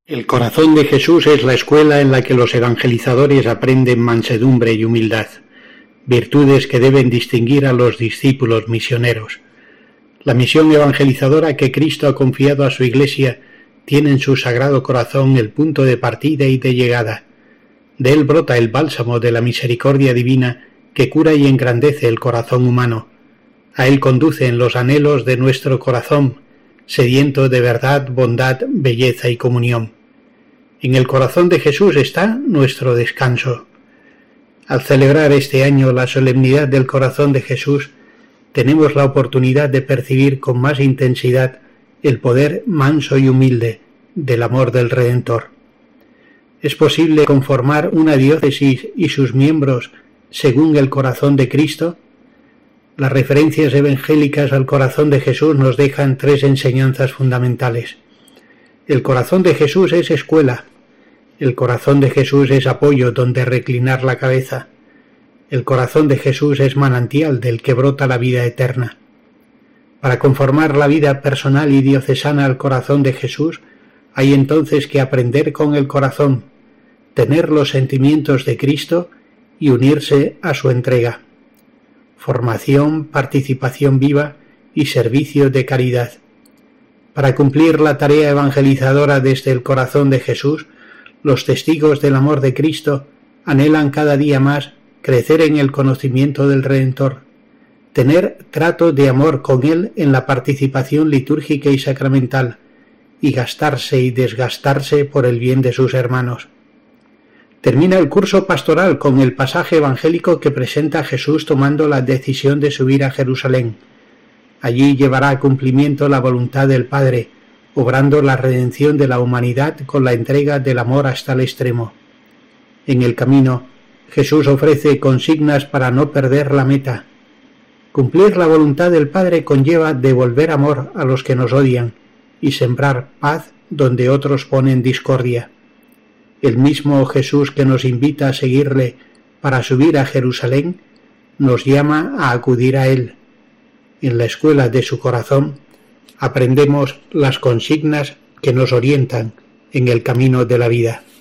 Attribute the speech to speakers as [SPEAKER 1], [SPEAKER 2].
[SPEAKER 1] El corazón de Jesús es la escuela en la que los evangelizadores aprenden mansedumbre y humildad, virtudes que deben distinguir a los discípulos misioneros. La misión evangelizadora que Cristo ha confiado a su Iglesia tiene en su sagrado corazón el punto de partida y de llegada. De él brota el bálsamo de la misericordia divina que cura y engrandece el corazón humano. A él conducen los anhelos de nuestro corazón, sediento de verdad, bondad, belleza y comunión. En el corazón de Jesús está nuestro descanso. Al celebrar este año la solemnidad del corazón de Jesús, tenemos la oportunidad de percibir con más intensidad el poder manso y humilde del amor del Redentor. ¿Es posible conformar una diócesis y sus miembros según el corazón de Cristo? Las referencias evangélicas al corazón de Jesús nos dejan tres enseñanzas fundamentales. El corazón de Jesús es escuela. El corazón de Jesús es apoyo donde reclinar la cabeza. El corazón de Jesús es manantial del que brota la vida eterna. Para conformar la vida personal y diocesana al corazón de Jesús, hay entonces que aprender con el corazón, tener los sentimientos de Cristo y unirse a su entrega. Formación, participación viva y servicio de caridad. Para cumplir la tarea evangelizadora desde el corazón de Jesús, los testigos del amor de Cristo anhelan cada día más crecer en el conocimiento del Redentor, tener trato de amor con Él en la participación litúrgica y sacramental, y gastarse y desgastarse por el bien de sus hermanos. Termina el curso pastoral con el pasaje evangélico que presenta a Jesús tomando la decisión de subir a Jerusalén. Allí llevará a cumplimiento la voluntad del Padre, obrando la redención de la humanidad con la entrega del amor hasta el extremo. En el camino, Jesús ofrece consignas para no perder la meta. Cumplir la voluntad del Padre conlleva devolver amor a los que nos odian y sembrar paz donde otros ponen discordia. El mismo Jesús que nos invita a seguirle para subir a Jerusalén, nos llama a acudir a Él. En la escuela de su corazón aprendemos las consignas que nos orientan en el camino de la vida.